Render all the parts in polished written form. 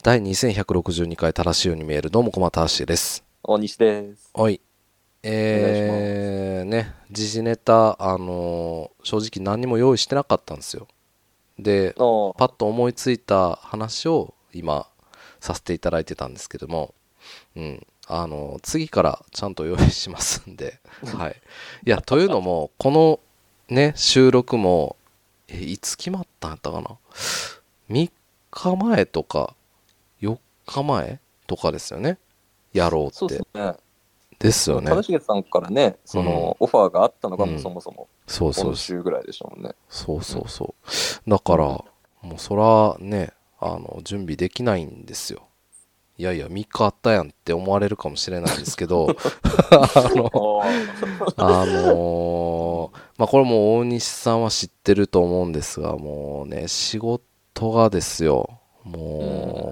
第2162回正しいように見える。どうも、駒田橋です。 大西です。 おい。 お願いします。 時事ネタ、正直何にも用意してなかったんですよ。で、 おー、 パッと思いついた話を今、させていただいてたんですけども、次からちゃんと用意しますんで、はい。いや、というのも、このね、収録も、いつ決まったんやったかな？ 3 日前とか、4日前とかですよね。やろうそうですって。 ね。 ですよね。 正成さんからね、 うん。 オファーがあったのがもうそうん。 もそもそうそうです。 今週ぐらいでしたもんね。 そううん。 そうそう。だから、 うん。 もうそらね、準備できないんですよ。いやいや、3日あったやんって思われるかもしれないんですけど、あの、 おー。 まあ、これもう大西さんは知ってると思うんですが、もうね、仕事がですよ、 うん。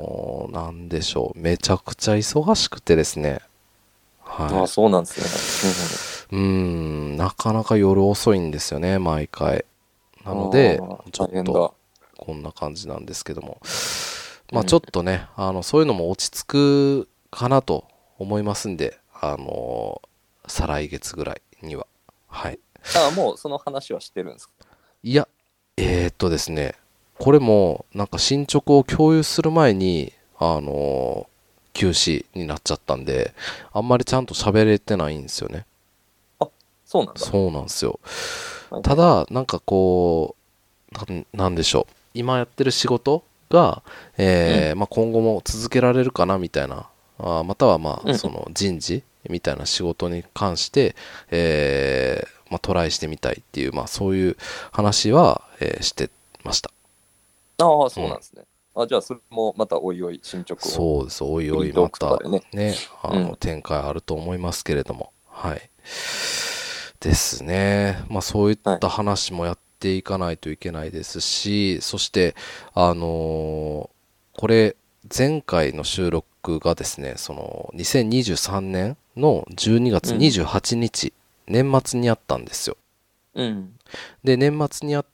もう、なんでしょう、めちゃくちゃ忙しくてですね、はあ、そうなんですね。 い。なかなか夜遅いんですよね、毎回。なうので、 ん。ああ、 ちょっと、 大変だ。 こんな感じなんですけども。まあちょっうん。 とね、そういうのも落ち着くかなと思いますんで、再来月ぐらいには。はい。 あ、もうその話はしてるんですか？ いや、ですね、これも、なんか進捗を共有する前に、休止になっちゃったんで、あんまりちゃんと喋れてないんですよね。 あ、そうなんだ。 そうなんですよ。 はいはい。 ただ、なんかこう、なんでしょう。今やってる仕事が、 うん。 まあ、今後も続けられるかなみたいな、またはまあ、 うん。 その人事みたいな仕事に関して、まあ、トライしてみたいっていう、まあ、そういう話は、してました。 ああ、 うん。 そうなんですね。あ、じゃあそれもまたおいおい進捗をそうです。おいおい、 フリートークとかまたでね。 ね、 うん。 展開あると思いますけれども。はい。ですね。まあそういっはい。 た話もやっていかないといけないですし、そして、これ、前回の収録がですね、その2023年の12月うん。 28日、年末にあったんですよ。 うん。 で、年末にあって、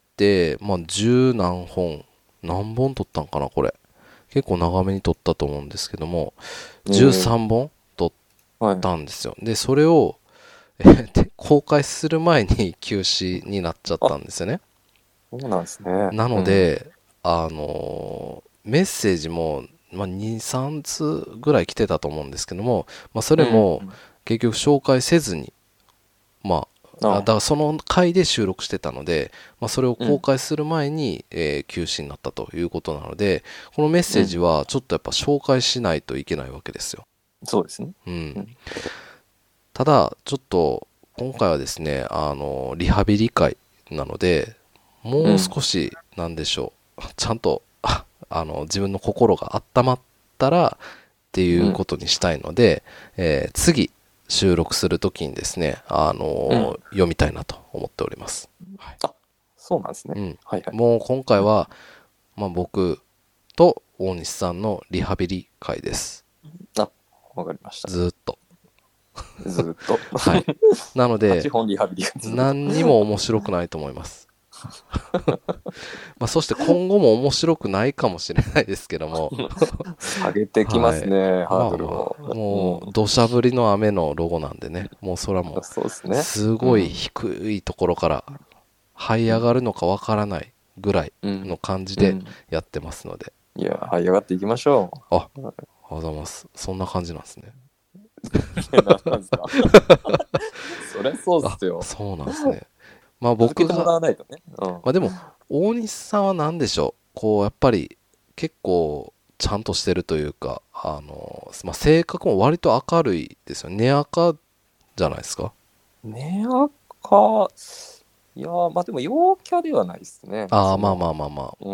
まあ十何本、何本撮ったんかな、これ。結構長めに撮ったと思うんですけども、13 ええ、 本撮っはい。 たんですよ。で、それを、公開する前に休止になっちゃったあ、 んですよね。 そうなんですね。 なうん。 ので、メッセージも、まあ、2、3通ぐらい来てたと思うんですけども、まあ、そうん。 れも結局紹介せずに、まだあ、 からその回で収録してたので、まあ、それをうん。 公開する前に、休止になったということなので、このメッセージうん。 はちょっとやっぱ紹介しないといけないわけですよ。 そうですね。 うん。 うん。 ただ、ちょっと、今回はですね、リハビリ会なので、もううん。 少し、なんでしょう、ちゃんと、自分の心が温まったらっていうん。 うことにしたいので、次、収録するときにですね、 うん。 読みたいなと思っております。はい。 あ、そうなんですね。 うん。 はいはい。 もう今回は、まあ、僕と大西さんのリハビリ会です。 あ、わかりました。 ずーっと。 ずーっと。 はい。なの 8 で、 本リハビリが続くと。 何にも面白くないと思います。まあ、そして今後も面白くないかもしれないですけども、 下げてきまはい。 すね、ハードルまあまあ、 を。 もう、土砂降りの雨のロゴなんでね、もうそれはうん。 もう、 そうですね。 すごいうん。 低いところから這いうん。 上がるのかわからないぐらいうん。 の感じでうん。 やってますので、 いや、 はい。 這い上がっていきましょあ、あう。はりがとうございます。そんな感じなんですね。 い。いや、なんですか。そりゃそうっあ、 すよ。 そうなんですね。まあ続けても僕が、 らわないとね。うん。 まあでも、大西さんは何でしょう。こう、やっぱり結構ちゃんとしてるというか、まあ、性格も割と明るいですよね。根明じゃないですか。 ねやか、いやー、まあでも陽キャではないですね。 ああ、まあまあまあまあ。 うん。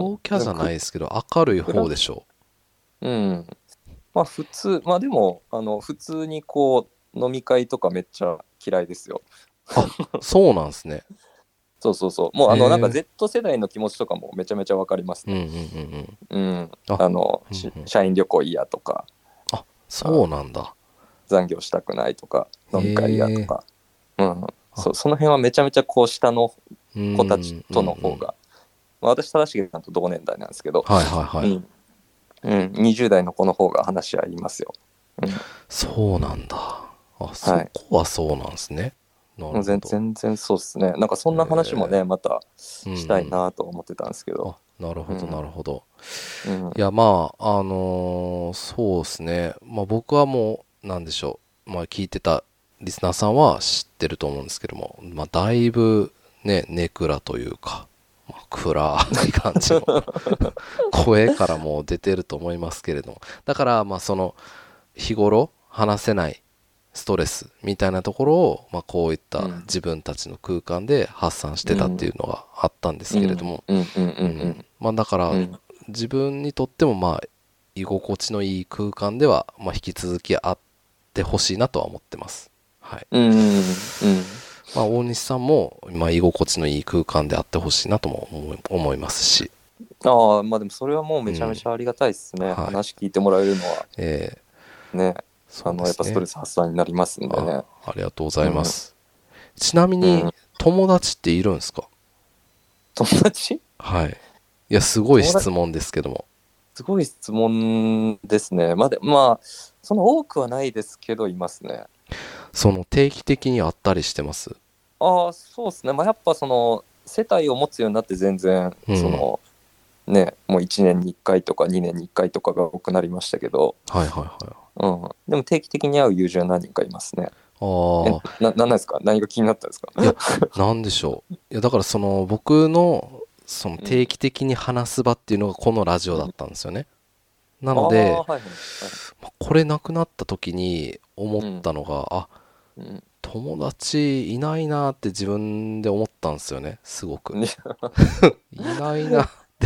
陽キャじゃなでもいですけど、明るいフラ、 方でしょうん。まあ普通、まあでも、普通にこう、飲み会とかめっちゃ嫌いですよ。 う。あ、そうなんですね。 そうそうそう。もうなんかへえ。 Z 世代の気持ちとかもめちゃめちゃわかりますね。 うんうんうんうん。 うん。 あ、うんうん。 社員旅行嫌とか、 あ、そあうなんだ。 残業したくないとか、飲み会嫌へえ。 とか。うん。 あ、 その辺はめちゃめちゃこう下のうー子たちん、うんうとの方ん。 が、まあ、私、正成さんと同年代なんですけど、 はいはいはい。 うん。 20代の子の方が話し合いますよ。 そうなんだ。あ、そこはそうなんですね。なるほど。 全然そうですね。なんかそんな話もね、またしたいなと思ってたんですけど。 なるほど、なるほど。 うんいや、まあ、そうですね。まあ僕はもう、なんでしょう。まあ聞いてたリスナーさんは知ってると思うんですけども、まあだいぶね、ネクラというか、まあ、暗い感じの声からも出てると思いますけれども。だから、まあその、日頃話せないストレスみたいなところを、まあ、こういった自分たちの空間で発散してたっていうのがあったんですけれども、まあだから自分にとってもまあ居心地のいい空間ではまあ引き続きあってほしいなとは思ってます。はい。まあ大西さんもまあ居心地のいい空間であってほしいなとも思いますし。 ああ、まあでもそれはもうめちゃめちゃありがたいですね。話聞いてもらえるのは。ね。やっぱストレス発散になりますんでね。 ありがとうございます。ちなみに、友達っているんですか？ 友達？ はい。いや、すごい質問ですけども。 すごい質問ですね。まあ、その多くはないですけど、いますね。 その定期的に会ったりしてます？ ああ、そうですね。まあ、やっぱその、世帯を持つようになって全然、その、ね、もう1年に1回とか2年に1回とかが多くなりましたけど、 はいはいはい。 でも定期的に会う友人は何人かいますね。なんですか？何が気になったんですか？ いや、なんでしょう。いや、だからその僕のその定期的に話す場っていうのがこのラジオだったんですよね。なので、これなくなった時に思ったのが、友達いないなって自分で思ったんですよね、すごく。いないなって。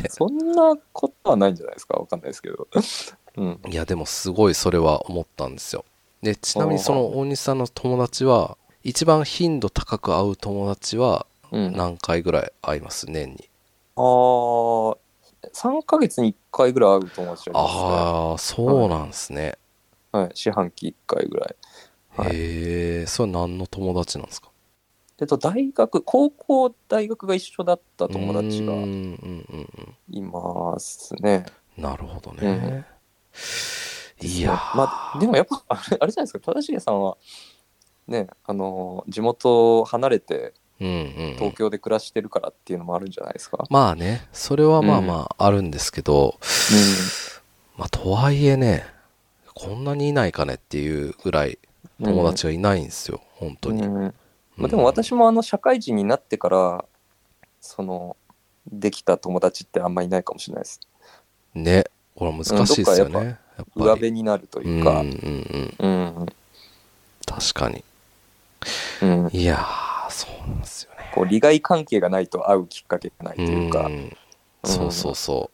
そんなことはないんじゃないですか？わかんないですけど。 いや、でもすごいそれは思ったんですよ。で、ちなみにその大西さんの友達は、一番頻度高く会う友達は何回ぐらい会います、年に？ 3ヶ月に1回ぐらい会う友達がいますね。 ああ、そうなんですね。 はい、四半期1回ぐらい。 へえ、それ何の友達なんですか？ 高校、大学が一緒だった友達がいますね。 なるほどね。いやまあ、でもやっぱ、あれじゃないですか、正成さんは、ね、地元を離れて、東京で暮らしてるからっていうのもあるんじゃないですか。 まあね、それはまあまああるんですけど、まあとはいえね、こんなにいないかねっていうぐらい友達がいないんですよ、本当に。 でも私も社会人になってからできた友達ってあんまりいないかもしれないですね。これ難しいですよね。 やっぱ上辺になるというか。 確かに。いやー、そうなんですよね。 こう利害関係がないと会うきっかけがないというか。 そうそうそう。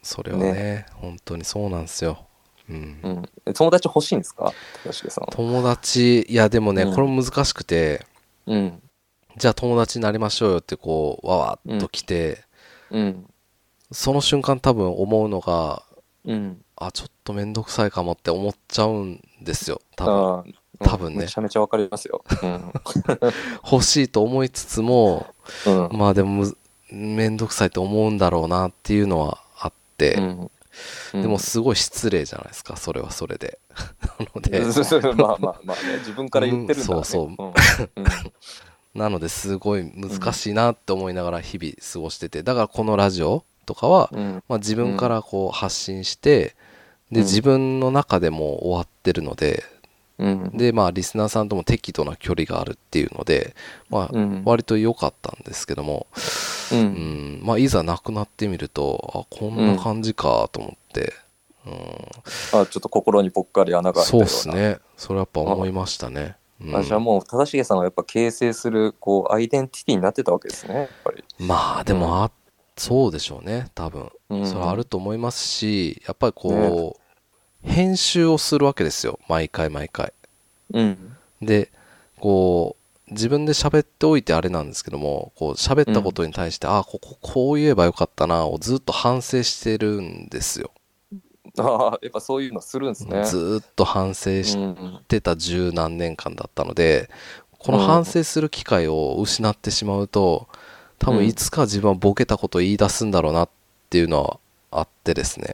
それはね、本当にそうなんですよ。 友達欲しいんですか？高重さん。 友達、いやでもね、これも難しくて、じゃあ友達になりましょうよってこう、わわっと来て、その瞬間多分思うのが、あ、ちょっとめんどくさいかもって思っちゃうんですよ。多分ね。 めちゃめちゃわかりますよ。 欲しいと思いつつも、まあでもめんどくさいと思うんだろうなっていうのはあって、でもすごい失礼じゃないですか、それはそれで。なのでまあね、自分から言ってるんだね。 そう。なのですごい難しいなって思いながら日々過ごしてて、だからこのラジオとかは、まあ、自分からこう発信して、で自分の中でも終わってるので、でまあリスナーさんとも適度な距離があるっていうので、まあ割と良かったんですけども、まあいざなくなってみると、あ、こんな感じかと思って、 ちょっと心にぽっかり穴が開いたような。 そうですね。それやっぱ思いましたね。 じゃあもう正成さんはやっぱ形成するこうアイデンティティになってたわけですね、やっぱり。 まあでもそうでしょうね、多分。それはあると思いますし、やっぱりこう、編集をするわけですよ、毎回。で、こう、自分で喋っておいてあれなんですけども、こう喋ったことに対して、こう言えばよかったなをずっと反省してるんですよ。 やっぱそういうのするんですね。 ずっと反省してた十何年間だったので、この反省する機会を失ってしまうと、多分いつか自分はボケたことを言い出すんだろうなっていうのはあってですね。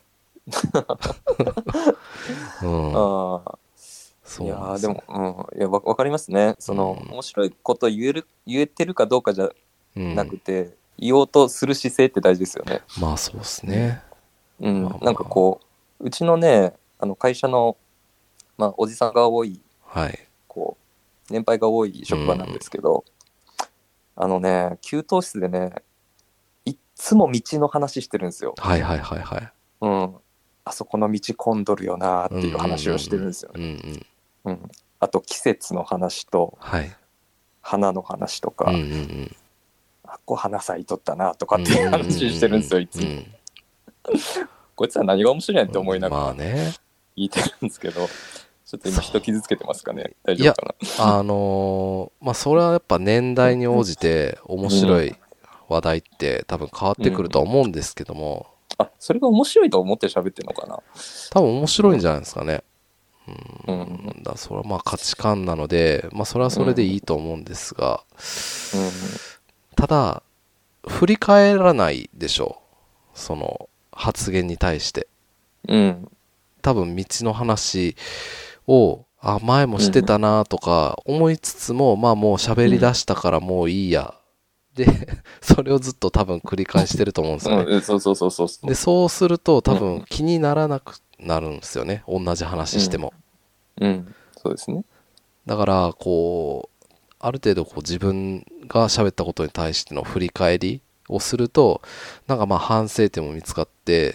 うん。 ああ、 そういやなんですよね。 ーでも、いや、わかりますね。その、 うん面白いこと言えてるかどうかじゃうん。 なくて、言おうとする姿勢って大事ですよね。 まあそうですね。まあなんかまこう、うちのね、会社の、まあ、おじさんが多い、 あ。はい。 こ年配が多いう職場なんでん。 すけど、給湯室でね、いっつも道の話してるんですよ。 はいはいはいはい。 うん。あそこの道混んどるよなーっていううんうんうん話をしてるんですよね。 うん。うんうん。 うん。あと季節の話とはい。 花の話とうんうか、 んあっこ花咲いとったなとかうん。うんうんうんっていう話してるんですよ、いつも。 うんこいつは何が面白いんやって思いうん。 ながらまあね。 言いてるんですけど、ちょっと今そう。 人傷つけてますかね。大いや、 丈夫かまあそれはやっぱ年代に応じて面な。うん。 白い話題って多分変わってくるとは思うんですけども、 あ、それが面白いと思って喋ってるのかな。 多分面白いんじゃないですかね。 うん。 それはまあ価値観なので、まあそれはそれでうん。 いいと思うんですが、 うん。 ただ、振り返らないでしょう。その発言に対して。 うん。 多分道の話を、あ、前もしてたなとか思いつつも、まあもう喋り出したからもういいや。で、それをずっと多分繰り返してると思うんですよね。 うん。そうそうそうそうそで、そうすると多う。う分ん。 気にならなくなるんですよね。同じ話しても。 うん。そうですね。 だから、こう、ある程度こう自分が喋ったことに対しての振り返りをすると、なんかまあ反省点も見つかって、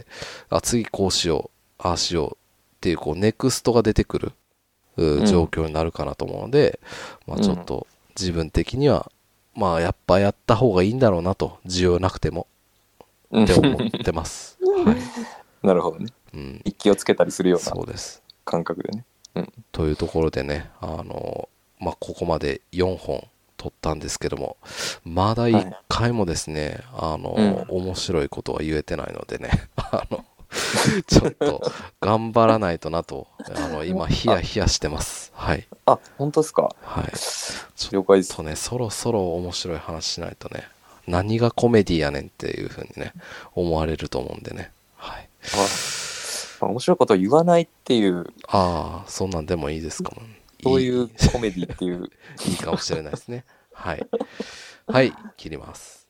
あ、次こうしよう、ああしようっていうこうネクストが出てくる状うん。 況になるかなと思うので、まあうん。 ちょっと自分的には、まあやっぱやった方がいいんだろうなと、需要なくてもうん。 って思ってます。はい。 なるほどね。 うん。 一気をつけたりするようなそうです。 感覚でね。うん。 というところでね、まあ、ここまで4本撮ったんですけども、まだ1 はい。 回もですね、 うん。 面白いことは言えてないのでね、ちょっと頑張らないとなと、今、ヒヤあ、 ヒヤしてます。はい。 本当ですか。 はい。ちょっ了解です。 とね、そろそろ面白い話しないとね、何がコメディやねんっていう風にね、思われると思うんでね。はい。 面白いことを言わないっていう、 ああ、そんなんでもいいですかも。 そういい、 いうコメディっていういいかもしれないですね。はい。はい、切ります。